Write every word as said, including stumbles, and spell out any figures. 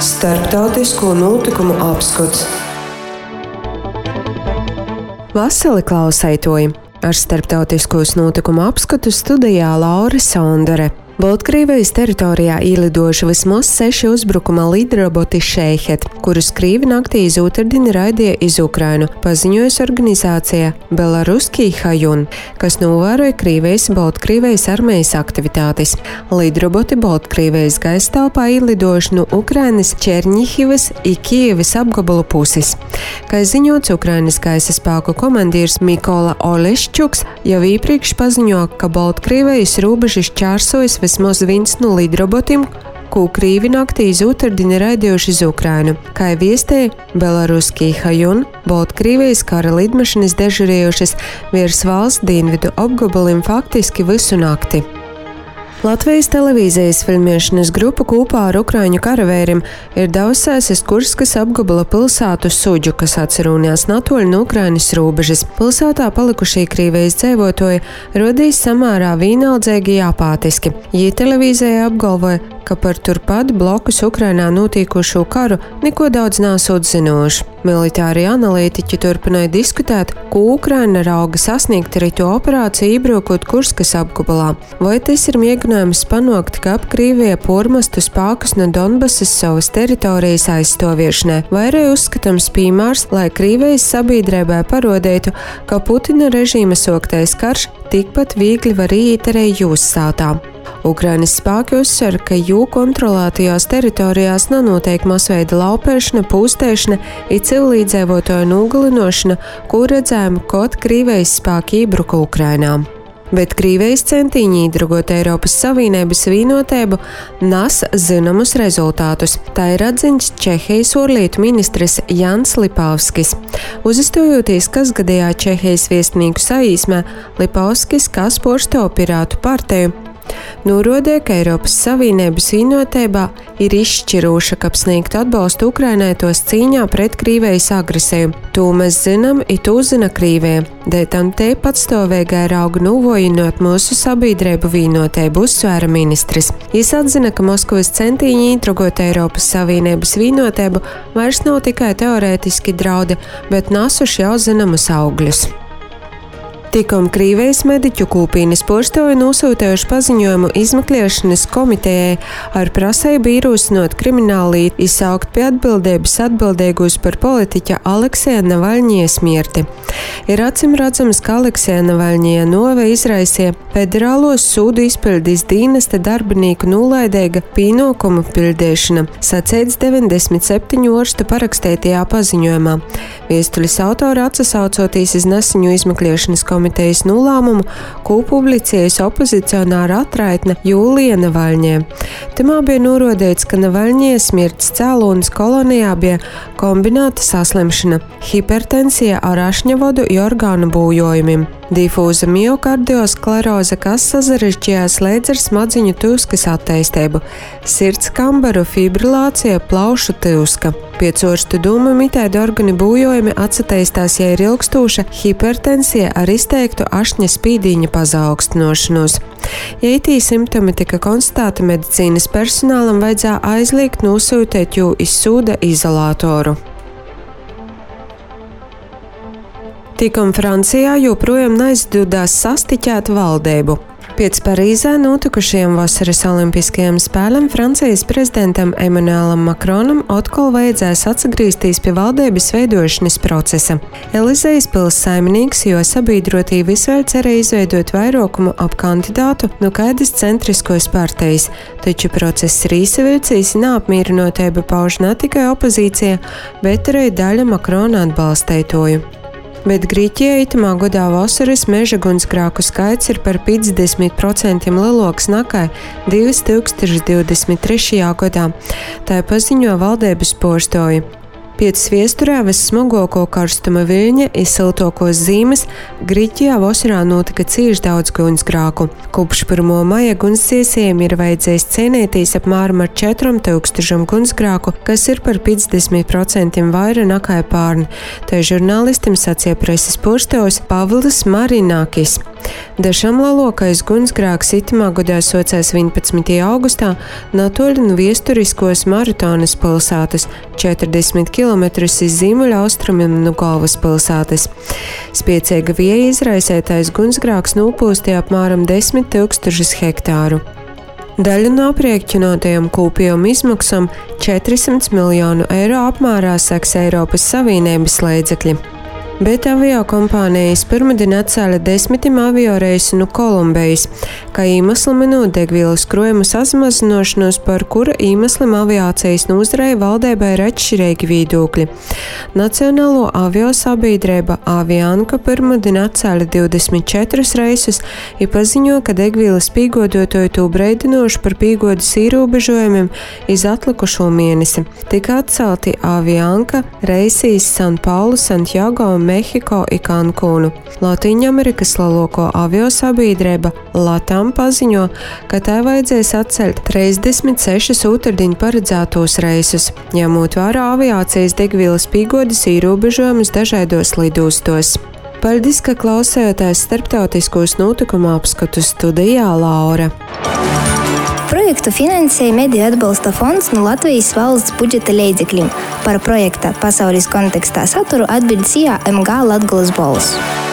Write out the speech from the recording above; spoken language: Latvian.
Starptautisko notikumu apskats. Vasali klausētoji! Ar starptautiskos notikumu apskatu studijā Laura Sondere. Baltkrievijas teritorijā ielidojuši vismaz seši uzbrukuma lidroboti Šeihet, kurus Krīvi naktī iz otrdien raidīja iz Ukrainu, paziņojusi organizācija Belaruskij Hajun, kas novēroja Krīvijas Baltkrievijas armijas aktivitātes. Lidroboti Baltkrievijas gaisa telpā ielidojuši no Ukrainas Černihivas i Kijevas apgabalu puses. Kā ziņots, Ukrainas gaisa spēku komandieris Mikola Oleščuks jau iepriekš paziņo, ka Baltkrievijas robežas čārsojas vismaz viens no lidrobotiem, ko Krīvi naktī iz otrdien raidījuši uz Ukrainu. Kā viestēja Belaruskij Hajun, Baltkrievijas kara lidmašīnas dežurējušas virs valsts dienvidu apgabaliem faktiski visu nakti. Latvijas televīzijas filmēšanas grupa kopā ar ukraiņu karavīriem ir daudzsēsis Kurskas apgabala pilsētu Suģu, kas atsarūnījās natoļ no Ukrainas robežas. Pilsētā palikušie Krīvijas dzīvotoji rodīs samērā vienaldzīgi apātiski. Jī televīzija apgalvoja, ka par turpat blokus Ukrainā notīkošo karu neko daudz nesot zinoši. Militārie analītiķi turpināja diskutēt, ko Ukraina rauga sasniegt ar to operāciju iebrukot Kurskas apgabalā. Vai tas ir mēģinājums panākt, ka ap Krīvija pormastu spēkus no Donbasas savas teritorijas aizstāviešanai, vai arī uzskatāms piemērs, lai Krīvijas sabiedrībai parodētu, ka Putina režīma soktais karš tikpat viegli var iet arī jūs sātā. Ukrainas spēki uzsver, ka jū kontrolētajās teritorijās nenotiek masveida laupēšana, pūstēšana i civilīdzēvotoju nogalinošana, ko redzējām, kad Krīvijas spēki iebruka Ukrainā. Bet Krīvijas centieni iedragot Eiropas Savienības vienotību nes zināmus rezultātus. Tā ir atziņas Čehijas ārlietu ministrs Jans Lipavskis. Uzstojoties kasgadējā Čehijas viestnieku saīsmē, Lipavskis, kas porsto pirātu partiju, norādīja, ka Eiropas Savienības vienotībā ir izšķiroša, ka sniegtu atbalstu Ukrainai tos cīņā pret Krīvijas agresiju. To mēs zinām, i to zina Krīvija. Dēļ tam te patstāvīgai rauga novojinot mūsu sabiedrību vienotību, uzsvēra ministrs. Jis atzina, ka Moskavas centieni iedragot Eiropas Savienības vienotību vairs nav tikai teorētiski draudi, bet nesuši jau zināmus augļus. Tikom Krīvijas mediķu kūpīnes porstovi nosūtējuši paziņojumu izmeklēšanas komitejai ar prasību ierosinot krimināllietu izsaukt pie atbildības atbildīgos par politiķa Aleksija Navaļņija smirti. Ir acīm redzams, ka Aleksija Navaļņija nove izraisīja federālos sūdu izpildes dienesta darbinieku nolaidīga pienākumu pildīšana, sacīts deviņdesmit septiņu orstu parakstītajā paziņojumā. Viestuļas autori atsasaucoties iz neseņu izmeklēšanas komitejas nolēmumu, ko publicējusi opozicionāra atraitne Jūlija Navaļņē. Tamā bija norādīts, ka Navaļņē smirts cēlonis kolonijā bija kombinēta saslimšana, hipertensija ar ašņavodu i orgānu bojojumiem, difūza miokardiyoskleroze, kas sasarežģījās līdz ar smadziņu tūskas attīstību, sirds kambaru fibrilācija, plaušu tūska. Pēc orstu dūmu mitēdi organi bojojumi atsatīstās, ja ir ilgstoša hipertensija ar izteiktu ašņa spīdīņa pazaugstinošanos. Ja itī simptomi tika konstatēti, medicīnas personālam vajadzēja aizliegt nosūtīt jū iz sūda izolātoru. Tikom Francijā joprojām neizdodās sastiķēt valdību. Pēc Parīzē notikušajiem vasaras olimpiskajiem spēlēm Francijas prezidentam Emmanuelam Macronam atkal vajadzēs atgriezties pie valdības veidošanas procesa. Elizejas pils saimnieks, jo sabiedrotie visvēl cerēja izveidot vairokumu ap kandidātu no kādas centriskos partijas, taču process ir īsavilcījis un neapmierinotību pauž ne tikai opozīcija, bet arī daļa Macrona atbalstītoju. Bet Grieķijā itamā gadā vasaras meža gunsgrēku skaits ir par piecdesmit procentiem lielāks nekā divi tūkstoši divdesmit trešajā gadā. Tā paziņo valdības porstoji. Pēc viesturē vissmagāko karstuma viļņa i siltākos zīmes Grieķijā vasarā notika cīši daudz gunsgrēku. Kopš pirmā maija gunsdziesējiem ir vajadzējis cienīties apmēram ar četriem tūkstošiem gunsgrēku, kas ir par piecdesmit procentiem vairāk nekā pērn. Tā žurnālistam sacīja preses portals Pavlis Marinakis. Dažam lalokais gunsgrāks itamā gudā socēs vienpadsmitajā augustā natoļi no viesturiskos Maratonas pilsētas, četrdesmit kilometrus iz ziemeļa austrumiem no galvaspilsētas. Spiecīga vieja izraisētais gunsgrāks nūpūstīja apmēram desmit tūkstošus hektāru. Daļu no aprēķinātajām kopējām izmaksām četrsimt miljonu eiro apmērā seks Eiropas Savienības līdzekļi. Bet aviokompānijas pirmdien atcēla desmitim avioreisu no Kolumbijas, kā iemeslu minot degvielas krojumu samazināšanos, par kura iemeslim aviācijas nozarei valdībai ir atšķirīgi viedokļi. Nacionālo aviosabiedrība Avianca pirmdien atcēla divdesmit četrus reisus un paziņo, ka degvielas pīgodotāji to breidinoši par pīgodas ierobežojumiem iz atlikušo mēnesi. Tika atcelti Avianca reisīs San Paulu, Santiago un Mehiko un Cancūnu. Latvijas-Amerikas lielāko aviosabiedrība LATAM paziņo, ka tai vajadzēs atceļt trīsdesmit sešus otrdien paredzētos reisus, ņemot vērā aviācijas degvielas pīgodas ierobežojumus dažādos lidostos. Paldies, ka klausījāties starptautiskos notikumu apskatu studijā Laura. Projektu finansēja Mediju atbalsta fonds no Latvijas valsts budžeta līdzekļiem. Par projekta pasaules kontekstā saturu atbildēja M G Latgolas balss.